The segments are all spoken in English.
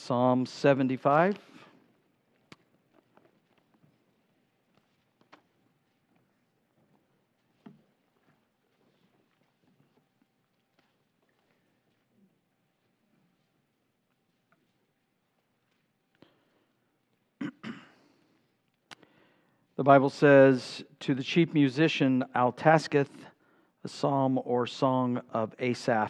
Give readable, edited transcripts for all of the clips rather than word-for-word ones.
Psalm 75. The Bible says, to the chief musician Altasketh, a psalm or song of Asaph.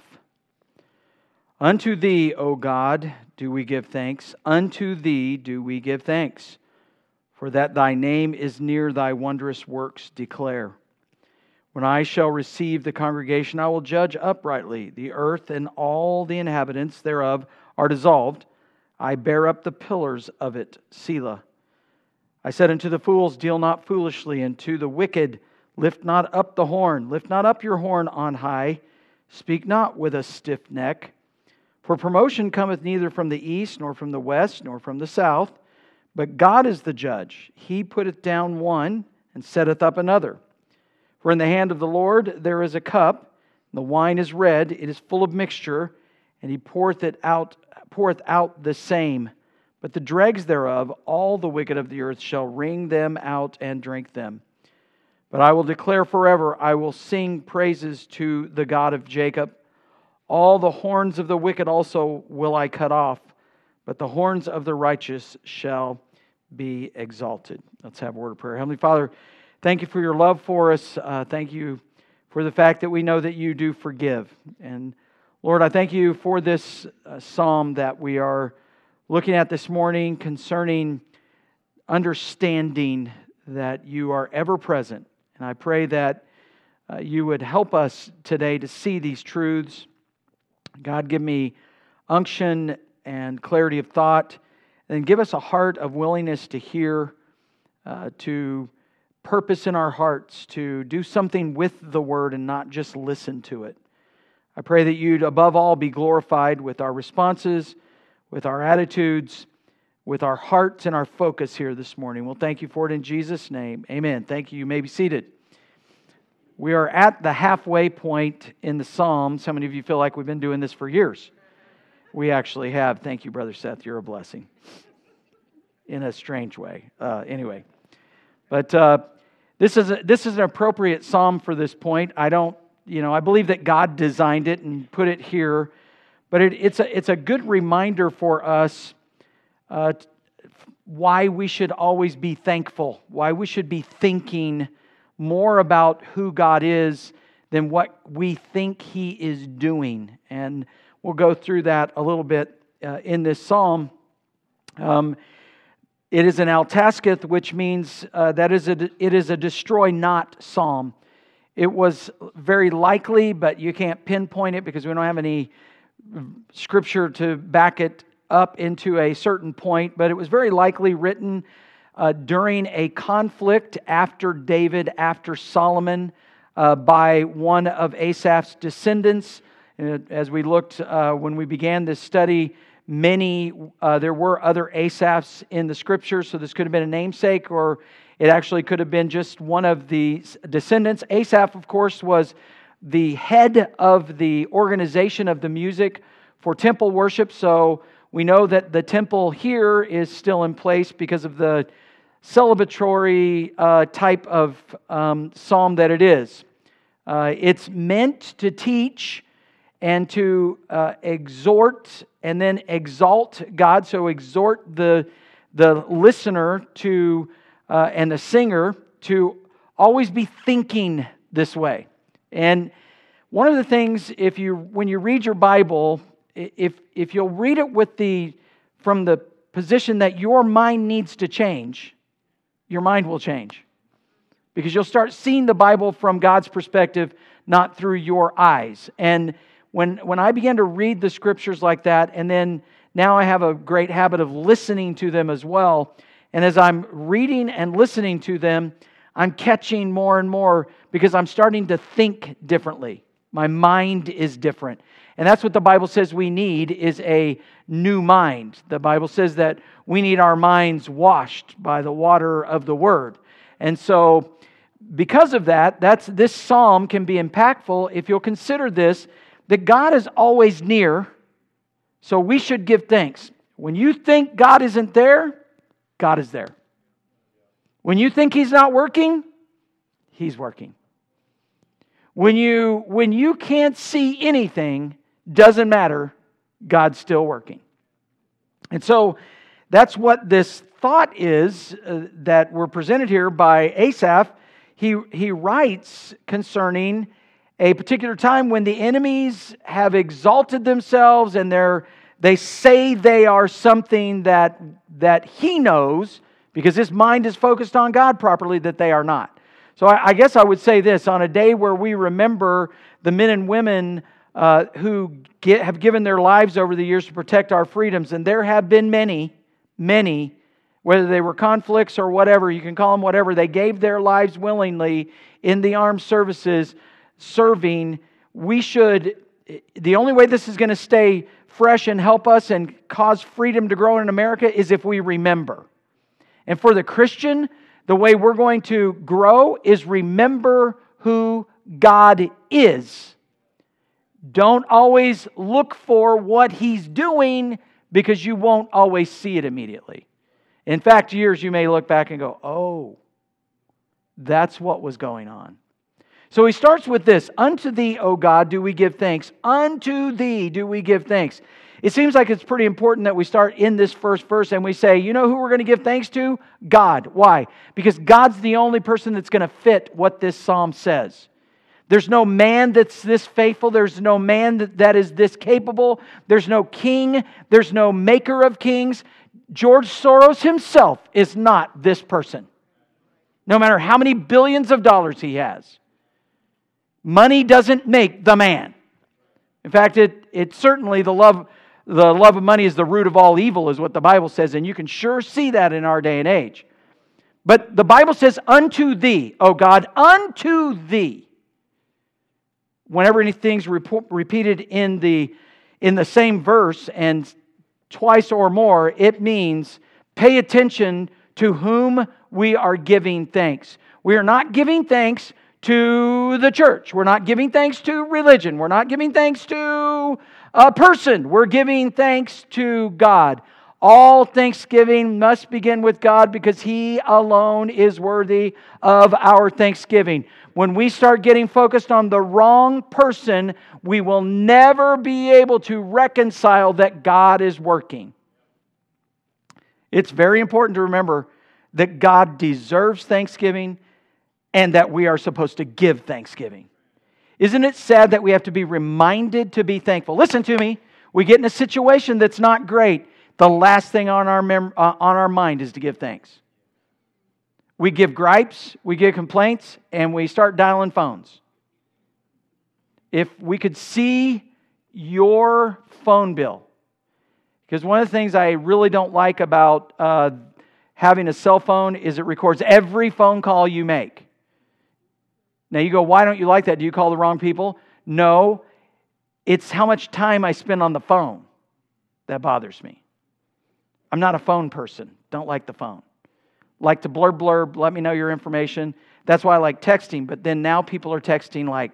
Unto Thee, O God, do we give thanks. Unto Thee do we give thanks. For that Thy name is near, Thy wondrous works declare. When I shall receive the congregation, I will judge uprightly. The earth and all the inhabitants thereof are dissolved. I bear up the pillars of it. Selah. I said unto the fools, deal not foolishly, and to the wicked, lift not up the horn. Lift not up your horn on high. Speak not with a stiff neck. For promotion cometh neither from the east, nor from the west, nor from the south. But God is the judge. He putteth down one, and setteth up another. For in the hand of the Lord there is a cup, and the wine is red, it is full of mixture, and He poureth out the same. But the dregs thereof, all the wicked of the earth shall wring them out and drink them. But I will declare forever, I will sing praises to the God of Jacob. All the horns of the wicked also will I cut off, but the horns of the righteous shall be exalted. Let's have a word of prayer. Heavenly Father, thank You for Your love for us. Thank You for the fact that we know that You do forgive. And Lord, I thank You for this psalm that we are looking at this morning concerning understanding that You are ever present. And I pray that You would help us today to see these truths. God, give me unction and clarity of thought, and give us a heart of willingness to hear, to purpose in our hearts, to do something with the Word and not just listen to it. I pray that You'd above all be glorified with our responses, with our attitudes, with our hearts and our focus here this morning. We'll thank You for it in Jesus' name. Amen. Thank you. You may be seated. We are at the halfway point in the Psalms. How many of you feel like we've been doing this for years? We actually have. Thank you, Brother Seth. You're a blessing. In a strange way. Anyway. But this is an appropriate psalm for this point. I believe that God designed it and put it here. But it's a good reminder for us why we should always be thankful, why we should be thinking more about who God is than what we think He is doing. And we'll go through that a little bit in this psalm. It is an Altasketh, which means it is a destroy not psalm. It was very likely, but you can't pinpoint it because we don't have any scripture to back it up into a certain point, but it was very likely written during a conflict after David, after Solomon, by one of Asaph's descendants. As we looked when we began this study, there were other Asaphs in the Scriptures, so this could have been a namesake, or it actually could have been just one of the descendants. Asaph, of course, was the head of the organization of the music for temple worship, so we know that the temple here is still in place because of the celebratory type of psalm that it is. It's meant to teach and to exhort and then exalt God. So exhort the listener to and the singer to always be thinking this way. And one of the things, when you read your Bible, if you'll read it from the position that your mind needs to change, your mind will change. Because you'll start seeing the Bible from God's perspective, not through your eyes. And when I began to read the Scriptures like that, and then now I have a great habit of listening to them as well, and as I'm reading and listening to them, I'm catching more and more because I'm starting to think differently. My mind is different. And that's what the Bible says we need, is a new mind. The Bible says that we need our minds washed by the water of the Word. And so, because of that, this psalm can be impactful if you'll consider this, that God is always near, so we should give thanks. When you think God isn't there, God is there. When you think He's not working, He's working. When you can't see anything, doesn't matter, God's still working. And so that's what this thought is that we're presented here by Asaph. He writes concerning a particular time when the enemies have exalted themselves and they say they are something that he knows, because his mind is focused on God properly, that they are not. So I guess I would say this: on a day where we remember the men and women who have given their lives over the years to protect our freedoms, and there have been many, whether they were conflicts or whatever, you can call them whatever, they gave their lives willingly in the armed services serving. The only way this is going to stay fresh and help us and cause freedom to grow in America is if we remember. And for the Christian, the way we're going to grow is remember who God is. Don't always look for what He's doing, because you won't always see it immediately. In fact, years you may look back and go, oh, that's what was going on. So he starts with this: unto Thee, O God, do we give thanks. Unto Thee do we give thanks. It seems like it's pretty important that we start in this first verse and we say, you know who we're going to give thanks to? God. Why? Because God's the only person that's going to fit what this psalm says. There's no man that's this faithful. There's no man that is this capable. There's no king. There's no maker of kings. George Soros himself is not this person. No matter how many billions of dollars he has. Money doesn't make the man. In fact, it certainly, the love of money is the root of all evil, is what the Bible says, and you can sure see that in our day and age. But the Bible says, unto Thee, O God, unto Thee. Whenever anything's repeated in the same verse and twice or more, it means pay attention to whom we are giving thanks. We are not giving thanks to the church. We're not giving thanks to religion. We're not giving thanks to a person. We're giving thanks to God. All thanksgiving must begin with God, because He alone is worthy of our thanksgiving. When we start getting focused on the wrong person, we will never be able to reconcile that God is working. It's very important to remember that God deserves thanksgiving and that we are supposed to give thanksgiving. Isn't it sad that we have to be reminded to be thankful? Listen to me. We get in a situation that's not great. The last thing on our mind is to give thanks. We give gripes, we give complaints, and we start dialing phones. If we could see your phone bill, because one of the things I really don't like about having a cell phone is it records every phone call you make. Now you go, why don't you like that? Do you call the wrong people? No, it's how much time I spend on the phone that bothers me. I'm not a phone person. Don't like the phone. Like to blurb, let me know your information. That's why I like texting, but then now people are texting like,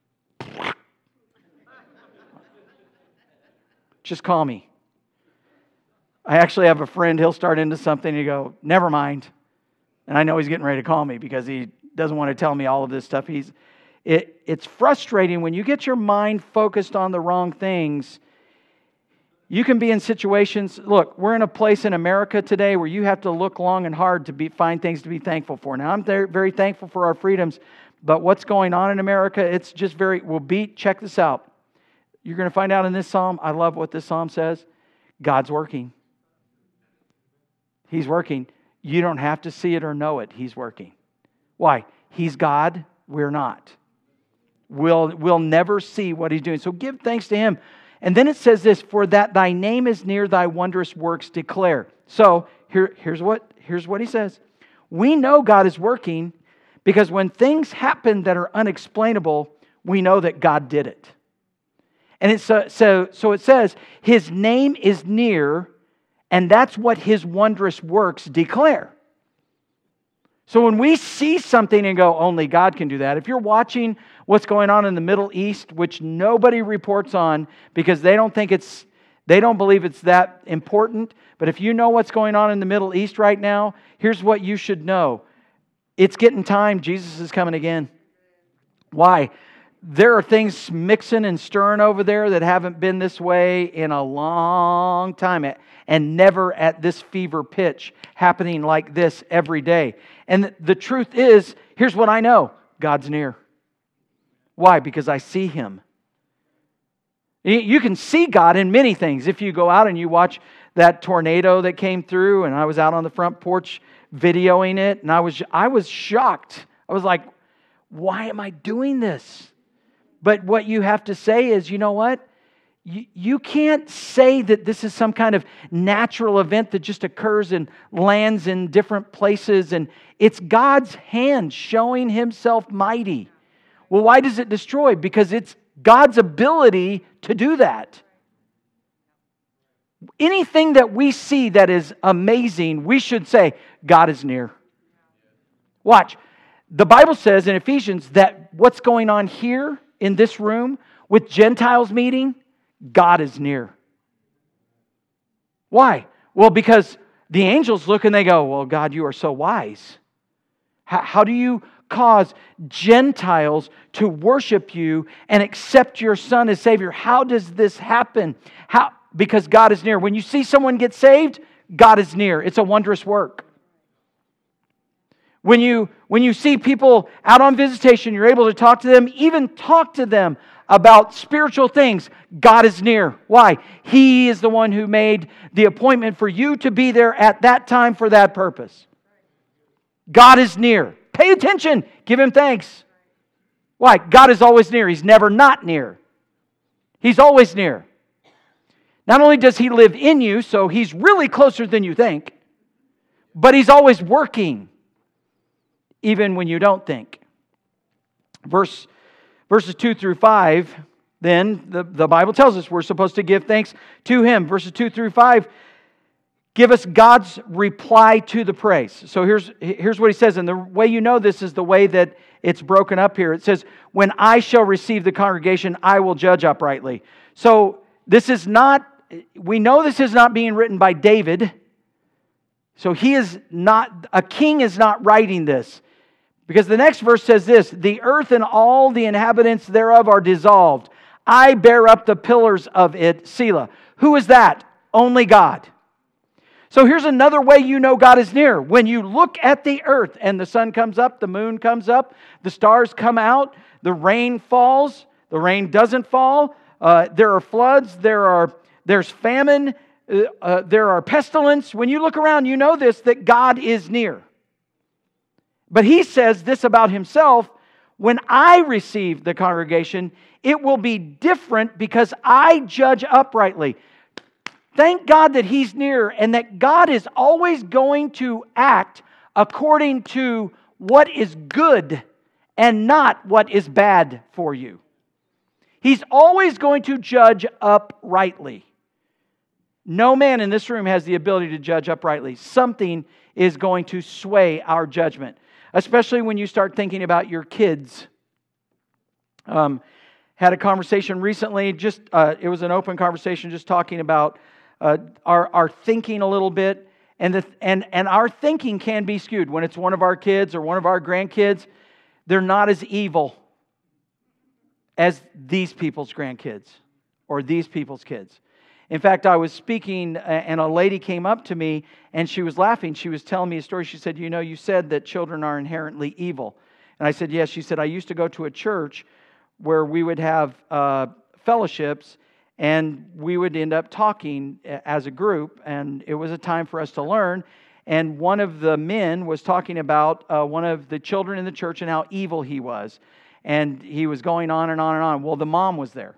just call me. I actually have a friend, he'll start into something and you go, never mind. And I know he's getting ready to call me because he doesn't want to tell me all of this stuff. It's frustrating when you get your mind focused on the wrong things. You can be in situations, look, we're in a place in America today where you have to look long and hard to find things to be thankful for. Now, I'm very, very thankful for our freedoms, but what's going on in America, it's just check this out. You're going to find out in this psalm, I love what this psalm says, God's working. He's working. You don't have to see it or know it. He's working. Why? He's God. We're not. We'll never see what He's doing. So give thanks to Him. And then it says this, for that Thy name is near, Thy wondrous works declare. So here's what He says. We know God is working because when things happen that are unexplainable, we know that God did it. And so it says, His name is near, and that's what His wondrous works declare. So when we see something and go, only God can do that. If you're watching what's going on in the Middle East, which nobody reports on because they don't think They don't believe it's that important. But if you know what's going on in the Middle East right now, here's what you should know. It's getting time. Jesus is coming again. Why? There are things mixing and stirring over there that haven't been this way in a long time, and never at this fever pitch, happening like this every day. And the truth is, here's what I know. God's near. Why? Because I see Him. You can see God in many things. If you go out and you watch that tornado that came through, and I was out on the front porch videoing it, and I was shocked. I was like, why am I doing this? But what you have to say is, you know what? You can't say that this is some kind of natural event that just occurs and lands in different places. And it's God's hand showing Himself mighty. Well, why does it destroy? Because it's God's ability to do that. Anything that we see that is amazing, we should say, God is near. Watch. The Bible says in Ephesians that what's going on here in this room with Gentiles meeting, God is near. Why? Well, because the angels look and they go, well, God, you are so wise. How do you cause Gentiles to worship you and accept your Son as Savior? How does this happen? How? Because God is near. When you see someone get saved, God is near. It's a wondrous work. When you see people out on visitation, you're able to talk to them, even talk to them about spiritual things. God is near. Why? He is the one who made the appointment for you to be there at that time for that purpose. God is near. Pay attention. Give Him thanks. Why? God is always near. He's never not near. He's always near. Not only does He live in you, so He's really closer than you think, but He's always working, even when you don't think. Verses 2 through 5, then the Bible tells us we're supposed to give thanks to Him. Verses 2 through 5 give us God's reply to the praise. So here's what He says, and the way you know this is the way that it's broken up here. It says, when I shall receive the congregation, I will judge uprightly. So we know this is not being written by David. So a king is not writing this. Because the next verse says this, the earth and all the inhabitants thereof are dissolved. I bear up the pillars of it, Selah. Who is that? Only God. So here's another way you know God is near. When you look at the earth and the sun comes up, the moon comes up, the stars come out, the rain falls, the rain doesn't fall, there are floods, there's famine, there are pestilence. When you look around, you know this, that God is near. But He says this about Himself, when I receive the congregation, it will be different because I judge uprightly. Thank God that He's near and that God is always going to act according to what is good and not what is bad for you. He's always going to judge uprightly. No man in this room has the ability to judge uprightly. Something is going to sway our judgment. Especially when you start thinking about your kids. Had a conversation recently, it was an open conversation just talking about our thinking a little bit. And our thinking can be skewed. When it's one of our kids or one of our grandkids, they're not as evil as these people's grandkids or these people's kids. In fact, I was speaking and a lady came up to me and she was laughing. She was telling me a story. She said, you said that children are inherently evil. And I said, yes. She said, I used to go to a church where we would have fellowships and we would end up talking as a group. And it was a time for us to learn. And one of the men was talking about one of the children in the church and how evil he was. And he was going on and on and on. Well, the mom was there.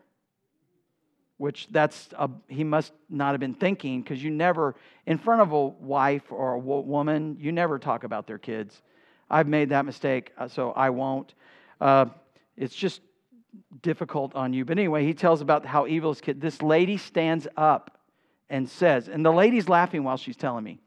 Which he must not have been thinking, because you never, in front of a wife or a woman, you never talk about their kids. I've made that mistake, so I won't. It's just difficult on you. But anyway, he tells about how evil his kid. This lady stands up and says, and the lady's laughing while she's telling me.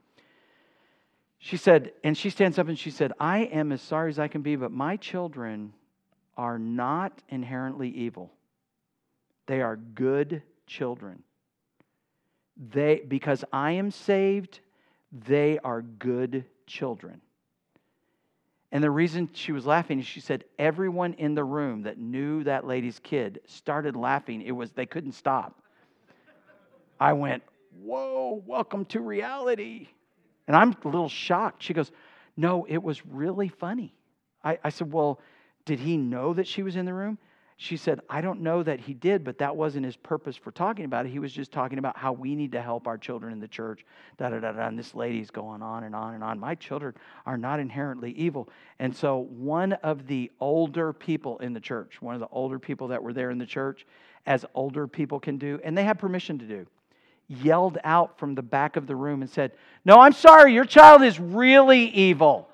She said, and she stands up and she said, I am as sorry as I can be, but my children are not inherently evil. They are good children. Because I am saved, they are good children. And the reason she was laughing is she said everyone in the room that knew that lady's kid started laughing. They couldn't stop. I went, whoa, welcome to reality. And I'm a little shocked. She goes, no, it was really funny. I said, well, did he know that she was in the room? She said, I don't know that he did, but that wasn't his purpose for talking about it. He was just talking about how we need to help our children in the church. And this lady's going on and on and on. My children are not inherently evil. And so one of the older people in the church, one of the older people that were there in the church, as older people can do, and they have permission to do, yelled out from the back of the room and said, no, I'm sorry, your child is really evil.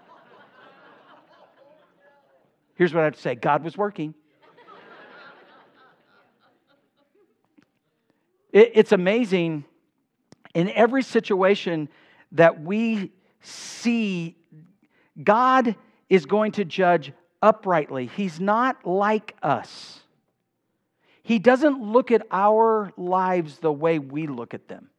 Here's what I have to say. God was working. It's amazing. In every situation that we see, God is going to judge uprightly. He's not like us. He doesn't look at our lives the way we look at them.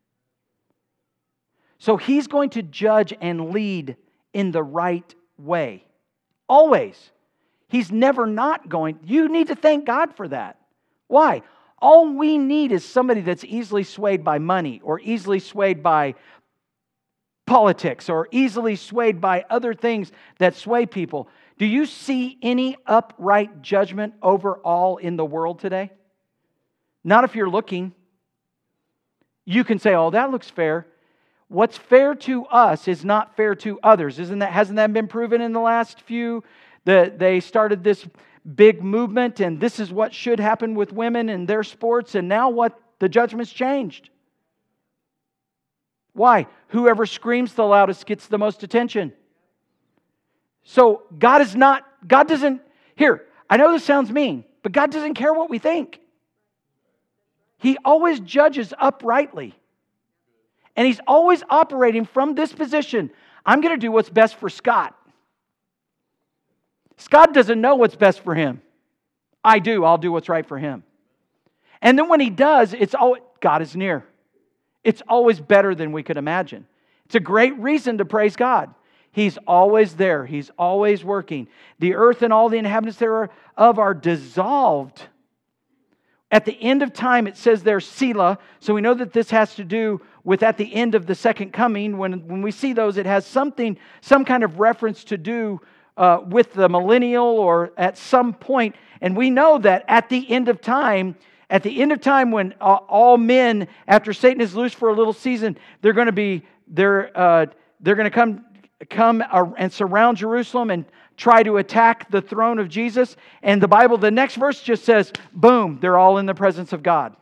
So He's going to judge and lead in the right way. Always. He's never not going. You need to thank God for that. Why? All we need is somebody that's easily swayed by money or easily swayed by politics or easily swayed by other things that sway people. Do you see any upright judgment overall in the world today? Not if you're looking. You can say, oh, that looks fair. What's fair to us is not fair to others. Hasn't that been proven in the last few? They started this big movement, and this is what should happen with women and their sports, and now what? The judgment's changed. Why? Whoever screams the loudest gets the most attention. So God doesn't, here, I know this sounds mean, but God doesn't care what we think. He always judges uprightly. And He's always operating from this position. I'm going to do what's best for Scott. Scott doesn't know what's best for him. I do. I'll do what's right for him. And then when He does, God is near. It's always better than we could imagine. It's a great reason to praise God. He's always there. He's always working. The earth and all the inhabitants thereof are dissolved. At the end of time, it says there, Selah. So we know that this has to do with at the end of the second coming. When we see those, it has some kind of reference to do with the millennial or at some point. And we know that at the end of time when all men, after Satan is loosed for a little season, they're going to come and surround Jerusalem and try to attack the throne of Jesus. And the Bible, the next verse just says, boom, they're all in the presence of God.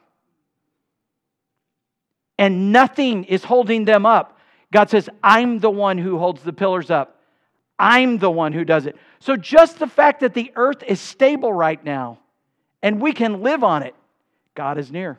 And nothing is holding them up. God says, I'm the one who holds the pillars up. I'm the one who does it. So just the fact that the earth is stable right now and we can live on it, God is near.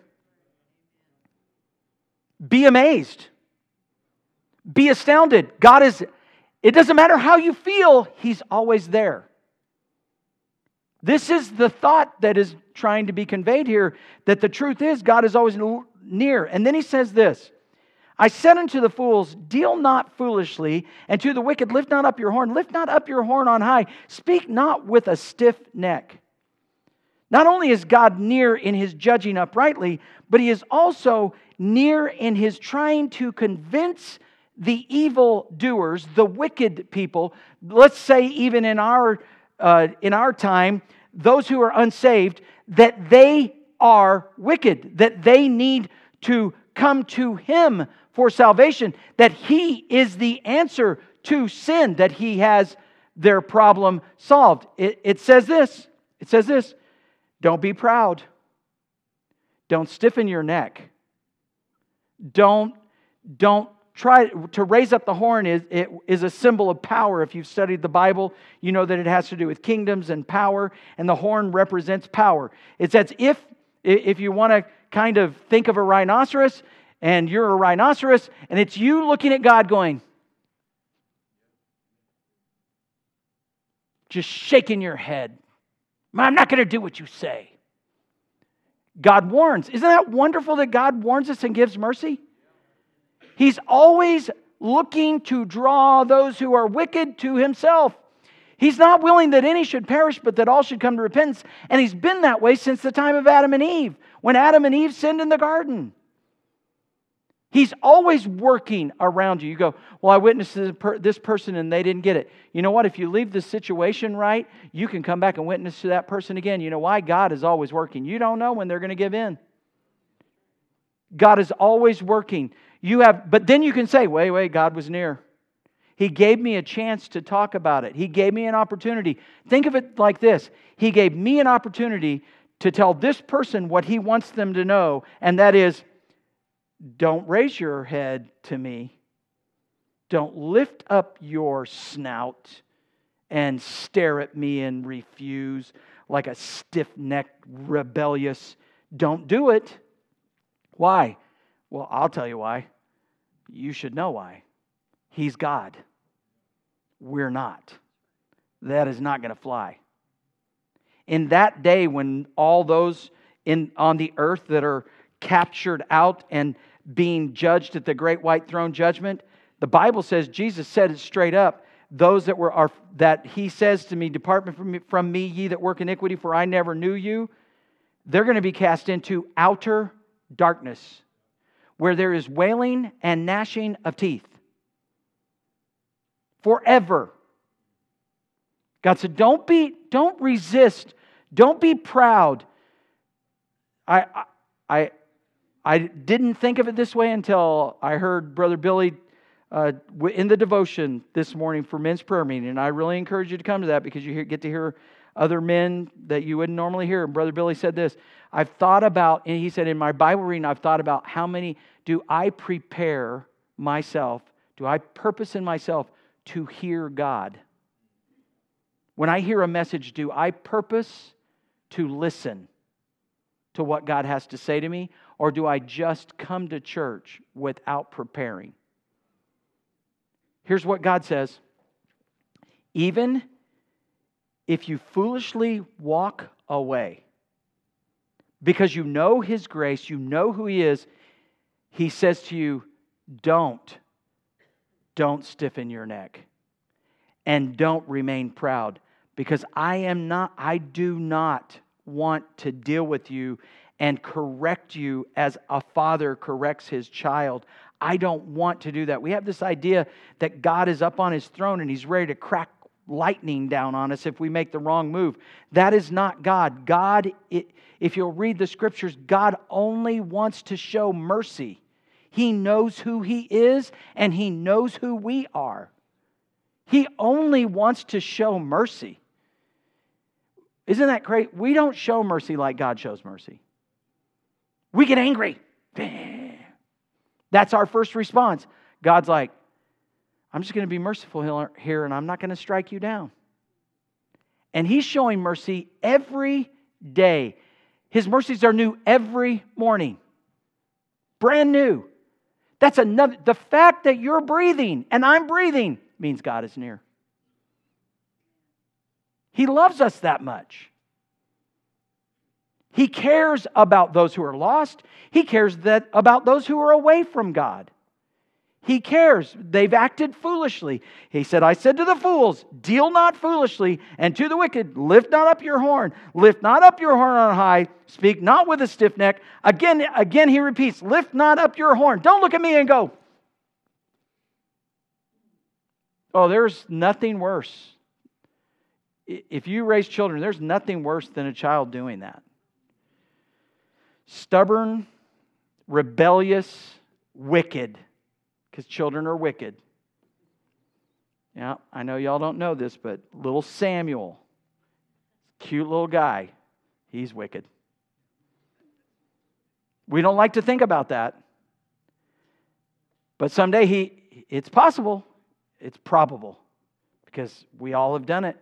Be amazed. Be astounded. It doesn't matter how you feel, He's always there. This is the thought that is trying to be conveyed here, that the truth is God is always near. And then He says this, I said unto the fools, deal not foolishly, and to the wicked, lift not up your horn. Lift not up your horn on high. Speak not with a stiff neck. Not only is God near in His judging uprightly, but He is also near in His trying to convince the evil doers, the wicked people. Let's say even in our time, those who are unsaved, that they are wicked, that they need to come to Him for salvation, that He is the answer to sin, that He has their problem solved. It says this, don't be proud. Don't stiffen your neck. Don't try to raise up the horn. Is a symbol of power. If you've studied the Bible, you know that it has to do with kingdoms and power, and the horn represents power. It's as if you want to kind of think of a rhinoceros, and you're a rhinoceros, and it's you looking at God going, just shaking your head. I'm not going to do what you say. God warns. Isn't that wonderful that God warns us and gives mercy? He's always looking to draw those who are wicked to Himself. He's not willing that any should perish, but that all should come to repentance. And He's been that way since the time of Adam and Eve, when Adam and Eve sinned in the garden. He's always working around you. You go, well, I witnessed this person and they didn't get it. You know what? If you leave the situation right, you can come back and witness to that person again. You know why? God is always working. You don't know when they're going to give in. God is always working. But then you can say, wait, God was near. He gave me a chance to talk about it. He gave me an opportunity. Think of it like this. He gave me an opportunity to tell this person what He wants them to know, and that is, don't raise your head to me. Don't lift up your snout and stare at me and refuse like a stiff-necked, rebellious. Don't do it. Why? Well, I'll tell you why. You should know why. He's God. We're not. That is not going to fly. In that day when all those on the earth that are captured out and being judged at the great white throne judgment, the Bible says, Jesus said it straight up, those that He says to me, depart from me, ye that work iniquity, for I never knew you. They're going to be cast into outer darkness, where there is wailing and gnashing of teeth. Forever. God said, don't resist. Don't be proud. I didn't think of it this way until I heard Brother Billy in the devotion this morning for men's prayer meeting. And I really encourage you to come to that because you get to hear other men that you wouldn't normally hear. And Brother Billy said this, I've thought about, and he said, in my Bible reading, I've thought about how many do I prepare myself, do I purpose in myself to hear God? When I hear a message, do I purpose to listen to what God has to say to me? Or do I just come to church without preparing? Here's what God says. Even if you foolishly walk away, because you know His grace, you know who He is, He says to you, don't stiffen your neck. And don't remain proud. Because I do not want to deal with you and correct you as a father corrects his child. I don't want to do that. We have this idea that God is up on His throne and He's ready to crack lightning down on us if we make the wrong move. That is not God. If you'll read the Scriptures, God only wants to show mercy. He knows who He is and He knows who we are. He only wants to show mercy. Isn't that great? We don't show mercy like God shows mercy. We get angry. That's our first response. God's like, I'm just going to be merciful here and I'm not going to strike you down. And He's showing mercy every day. His mercies are new every morning. Brand new. That's the fact that you're breathing and I'm breathing means God is near. He loves us that much. He cares about those who are lost. He cares about those who are away from God. He cares. They've acted foolishly. He said, I said to the fools, deal not foolishly, and to the wicked, lift not up your horn. Lift not up your horn on high. Speak not with a stiff neck. Again he repeats, lift not up your horn. Don't look at me and go, oh, there's nothing worse. If you raise children, there's nothing worse than a child doing that. Stubborn, rebellious, wicked. Because children are wicked. Yeah, I know y'all don't know this, but little Samuel, cute little guy, he's wicked. We don't like to think about that. But someday it's possible, it's probable, because we all have done it.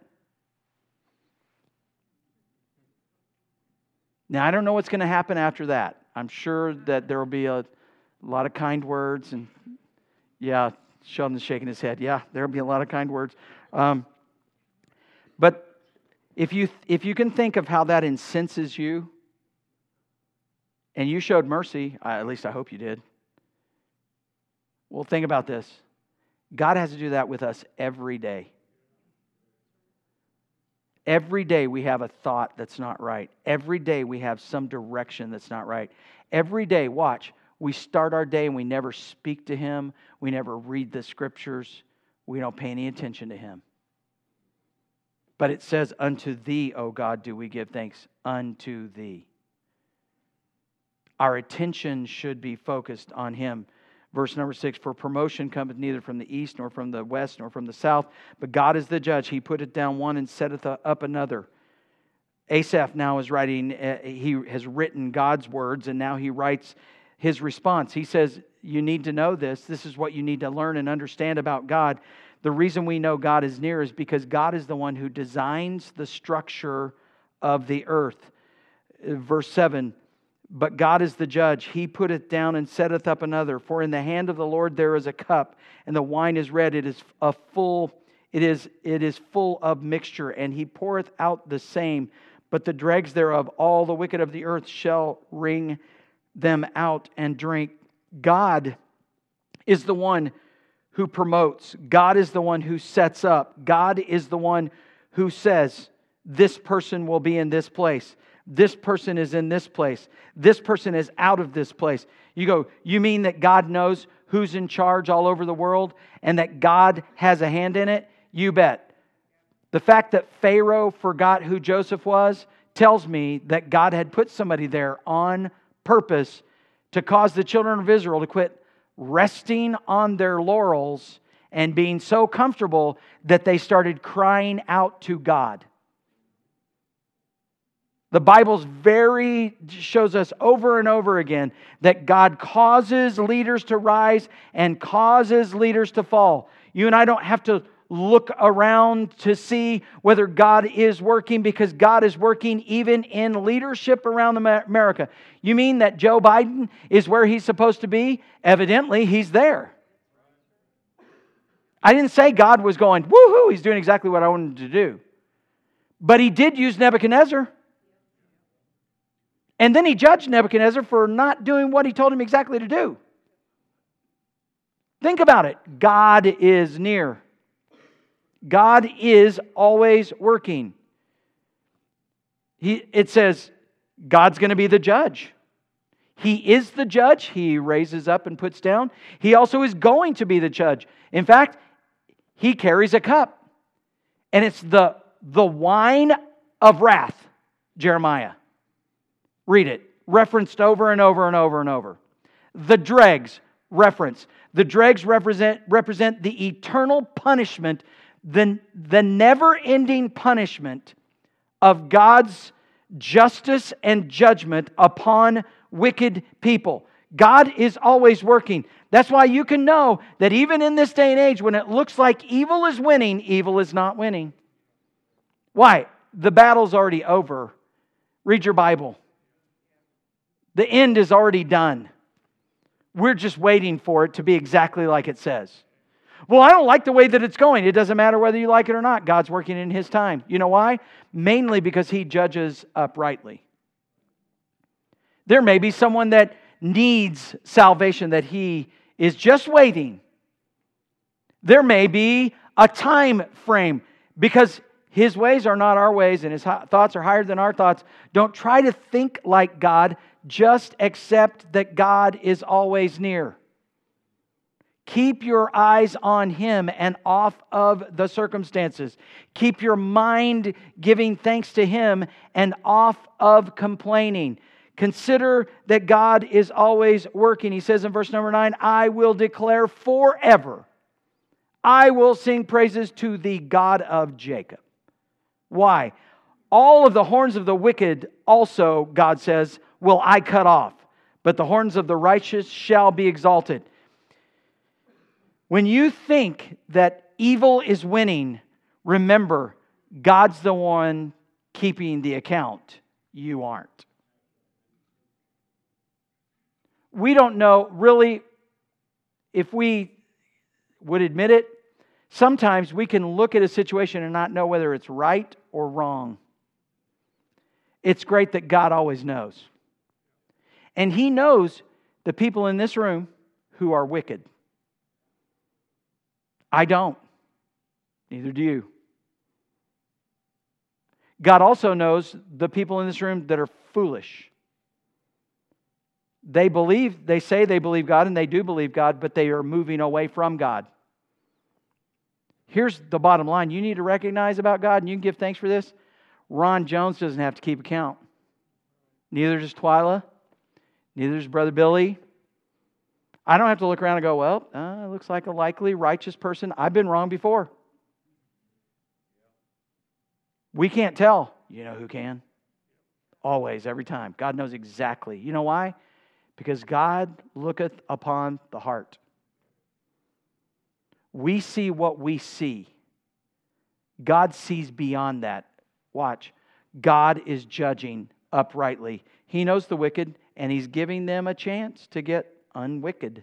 Now, I don't know what's going to happen after that. I'm sure that there will be a lot of kind words and yeah, Sheldon's shaking his head. Yeah, there will be a lot of kind words. But if you can think of how that incenses you, and you showed mercy. At least I hope you did. Well, think about this. God has to do that with us every day. Every day we have a thought that's not right. Every day we have some direction that's not right. Every day, watch, we start our day and we never speak to Him. We never read the Scriptures. We don't pay any attention to Him. But it says, unto Thee, O God, do we give thanks. Unto Thee. Our attention should be focused on Him. Verse number 6, for promotion cometh neither from the east, nor from the west, nor from the south, but God is the judge. He putteth down one and setteth up another. Asaph now is writing, he has written God's words, and now he writes his response. He says, you need to know this. This is what you need to learn and understand about God. The reason we know God is near is because God is the one who designs the structure of the earth. Verse 7, but God is the judge. He putteth down and setteth up another. For in the hand of the Lord there is a cup, and the wine is red. It is full of mixture, and He poureth out the same. But the dregs thereof, all the wicked of the earth shall wring them out and drink. God is the one who promotes. God is the one who sets up. God is the one who says, this person will be in this place. This person is in this place. This person is out of this place. You go, you mean that God knows who's in charge all over the world and that God has a hand in it? You bet. The fact that Pharaoh forgot who Joseph was tells me that God had put somebody there on purpose to cause the children of Israel to quit resting on their laurels and being so comfortable that they started crying out to God. The Bible shows us over and over again that God causes leaders to rise and causes leaders to fall. You and I don't have to look around to see whether God is working, because God is working even in leadership around America. You mean that Joe Biden is where he's supposed to be? Evidently, he's there. I didn't say God was going, woohoo, he's doing exactly what I wanted to do. But He did use Nebuchadnezzar. And then He judged Nebuchadnezzar for not doing what He told him exactly to do. Think about it. God is near. God is always working. It says God's going to be the judge. He is the judge. He raises up and puts down. He also is going to be the judge. In fact, He carries a cup. And it's the wine of wrath, Jeremiah. Read it. Referenced over and over and over and over. The dregs, reference. The dregs represent the eternal punishment, the never-ending punishment of God's justice and judgment upon wicked people. God is always working. That's why you can know that even in this day and age, when it looks like evil is winning, evil is not winning. Why? The battle's already over. Read your Bible. The end is already done. We're just waiting for it to be exactly like it says. Well, I don't like the way that it's going. It doesn't matter whether you like it or not. God's working in His time. You know why? Mainly because He judges uprightly. There may be someone that needs salvation that He is just waiting. There may be a time frame because His ways are not our ways and His thoughts are higher than our thoughts. Don't try to think like God. Just accept that God is always near. Keep your eyes on Him and off of the circumstances. Keep your mind giving thanks to Him and off of complaining. Consider that God is always working. He says in verse number 9, I will declare forever. I will sing praises to the God of Jacob. Why? All of the horns of the wicked also, God says, will I cut off, but the horns of the righteous shall be exalted. When you think that evil is winning, remember, God's the one keeping the account. You aren't. We don't know really if we would admit it. Sometimes we can look at a situation and not know whether it's right or wrong. It's great that God always knows. And He knows the people in this room who are wicked. I don't. Neither do you. God also knows the people in this room that are foolish. They say they believe God, and they do believe God, but they are moving away from God. Here's the bottom line. You need to recognize about God, and you can give thanks for this. Ron Jones doesn't have to keep account. Neither does Twyla. Neither does Brother Billy. I don't have to look around and go, well, it looks like a likely righteous person. I've been wrong before. We can't tell. You know who can? Always, every time. God knows exactly. You know why? Because God looketh upon the heart. We see what we see. God sees beyond that. Watch. God is judging uprightly. He knows the wicked, and He's giving them a chance to get unwicked.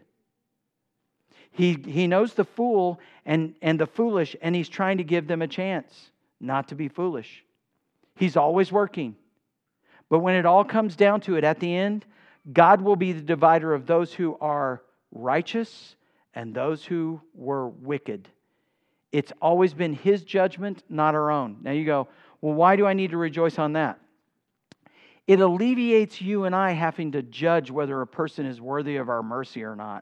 He knows the fool and the foolish, and He's trying to give them a chance not to be foolish. He's always working. But when it all comes down to it, at the end, God will be the divider of those who are righteous and those who were wicked. It's always been His judgment, not our own. Now you go, well, why do I need to rejoice on that? It alleviates you and I having to judge whether a person is worthy of our mercy or not.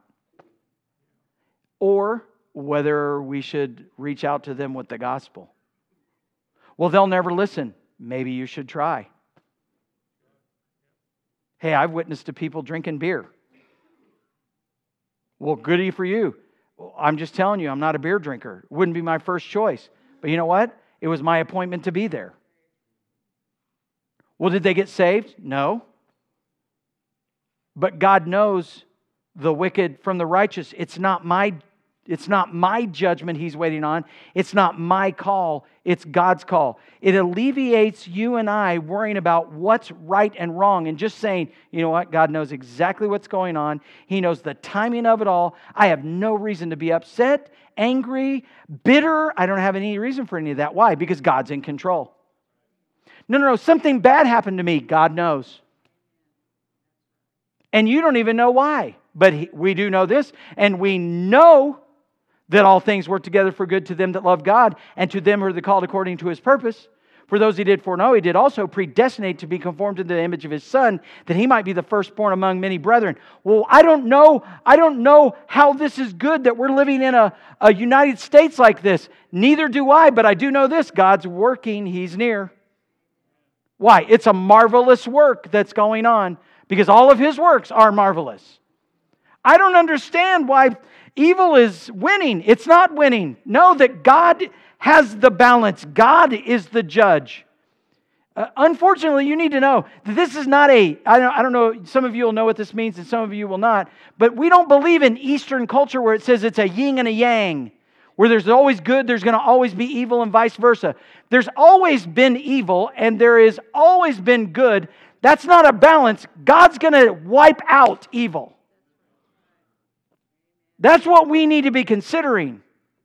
Or whether we should reach out to them with the gospel. Well, they'll never listen. Maybe you should try. Hey, I've witnessed to people drinking beer. Well, goody for you. I'm just telling you, I'm not a beer drinker. It wouldn't be my first choice. But you know what? It was my appointment to be there. Well, did they get saved? No. But God knows the wicked from the righteous. It's not my judgment He's waiting on. It's not my call. It's God's call. It alleviates you and I worrying about what's right and wrong and just saying, you know what? God knows exactly what's going on. He knows the timing of it all. I have no reason to be upset, angry, bitter. I don't have any reason for any of that. Why? Because God's in control. No. Something bad happened to me. God knows. And you don't even know why. But we do know this. And we know that all things work together for good to them that love God and to them who are called according to His purpose. For those He did foreknow, He did also predestinate to be conformed to the image of His Son, that He might be the firstborn among many brethren. Well, I don't know how this is good that we're living in a United States like this. Neither do I, but I do know this. God's working. He's near. Why? It's a marvelous work that's going on because all of His works are marvelous. I don't understand why evil is winning. It's not winning. Know that God has the balance. God is the judge. Unfortunately, you need to know that this is not I don't know, some of you will know what this means and some of you will not, but we don't believe in Eastern culture where it says it's a yin and a yang, where there's always good, there's going to always be evil and vice versa. There's always been evil and there has always been good. That's not a balance. God's going to wipe out evil. That's what we need to be considering.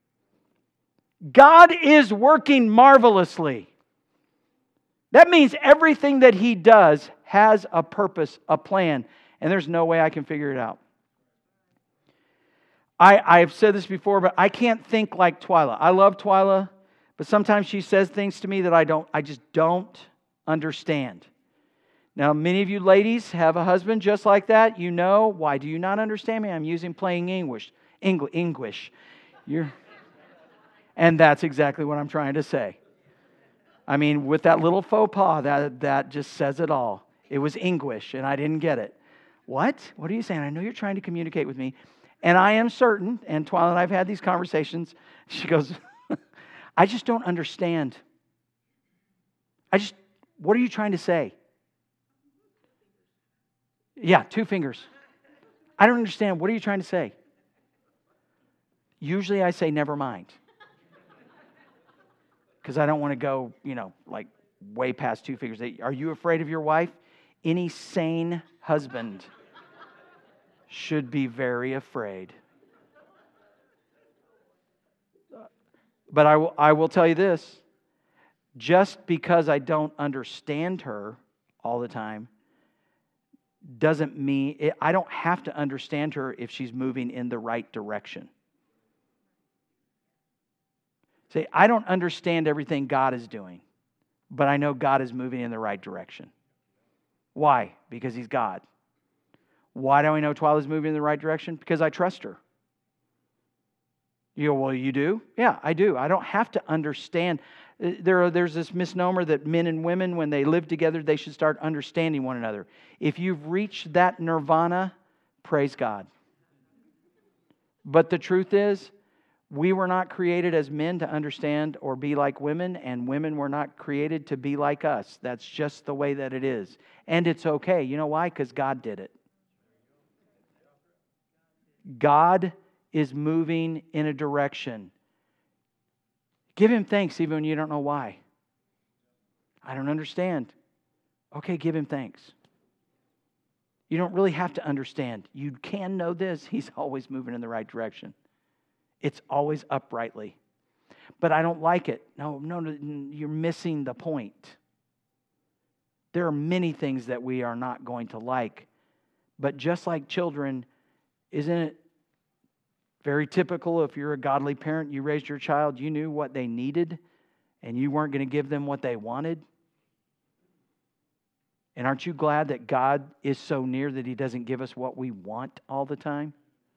God is working marvelously. That means everything that He does has a purpose, a plan, and there's no way I can figure it out. I've said this before, but I can't think like Twyla. I love Twyla, but sometimes she says things to me that I just don't understand. Now, many of you ladies have a husband just like that. You know, why do you not understand me? I'm using plain English. And that's exactly what I'm trying to say. I mean, with that little faux pas, that just says it all. It was English, and I didn't get it. What? What are you saying? I know you're trying to communicate with me. And I am certain, and Twyla and I have had these conversations, she goes, I just don't understand. What are you trying to say? Yeah, 2 fingers. I don't understand. What are you trying to say? Usually I say, never mind. Because I don't want to go, like way past 2 fingers. Are you afraid of your wife? Any sane husband should be very afraid. But I will tell you this. Just because I don't understand her all the time doesn't mean, I don't have to understand her if she's moving in the right direction. See, I don't understand everything God is doing, but I know God is moving in the right direction. Why? Because He's God. Why do I know Twyla's moving in the right direction? Because I trust her. You go, well, you do? Yeah, I do. I don't have to understand. There's this misnomer that men and women, when they live together, they should start understanding one another. If you've reached that nirvana, praise God. But the truth is, we were not created as men to understand or be like women, and women were not created to be like us. That's just the way that it is. And it's okay. You know why? Because God did it. God is moving in a direction. Give Him thanks even when you don't know why. I don't understand. Okay, give Him thanks. You don't really have to understand. You can know this. He's always moving in the right direction. It's always uprightly. But I don't like it. No, you're missing the point. There are many things that we are not going to like. But just like children, isn't it very typical if you're a godly parent, you raised your child, you knew what they needed, and you weren't going to give them what they wanted? And aren't you glad that God is so near that He doesn't give us what we want all the time?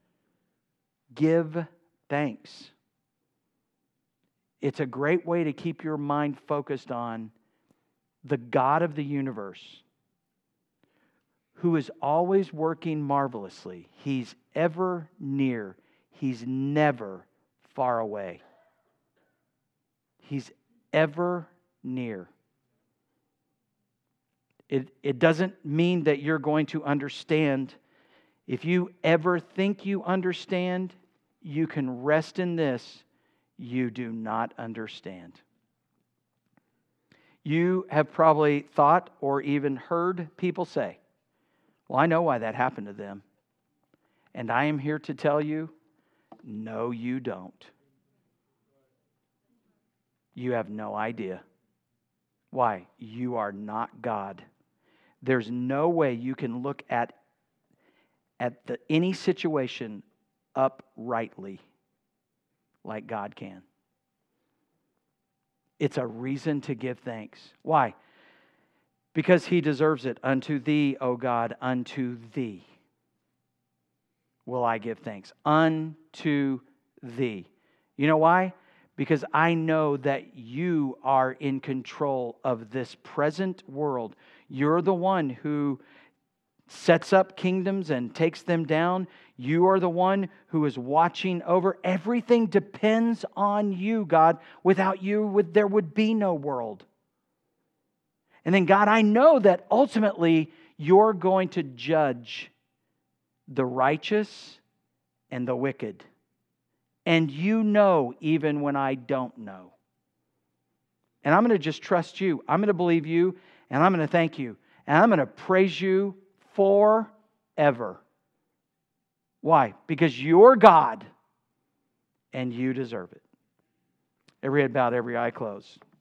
Give thanks. It's a great way to keep your mind focused on the God of the universe, who is always working marvelously. He's ever near. He's never far away. He's ever near. It doesn't mean that you're going to understand. If you ever think you understand, you can rest in this: you do not understand. You have probably thought or even heard people say, well, I know why that happened to them. And I am here to tell you, no, you don't. You have no idea. Why? You are not God. There's no way you can look at any situation uprightly like God can. It's a reason to give thanks. Why? Because He deserves it. Unto Thee, O God, unto Thee will I give thanks. Unto Thee. You know why? Because I know that You are in control of this present world. You're the one who sets up kingdoms and takes them down. You are the one who is watching over. Everything depends on You, God. Without You, there would be no world. And then, God, I know that ultimately You're going to judge the righteous and the wicked. And You know even when I don't know. And I'm going to just trust You. I'm going to believe You, and I'm going to thank You. And I'm going to praise You forever. Why? Because You're God, and You deserve it. Every head bowed, every eye closed.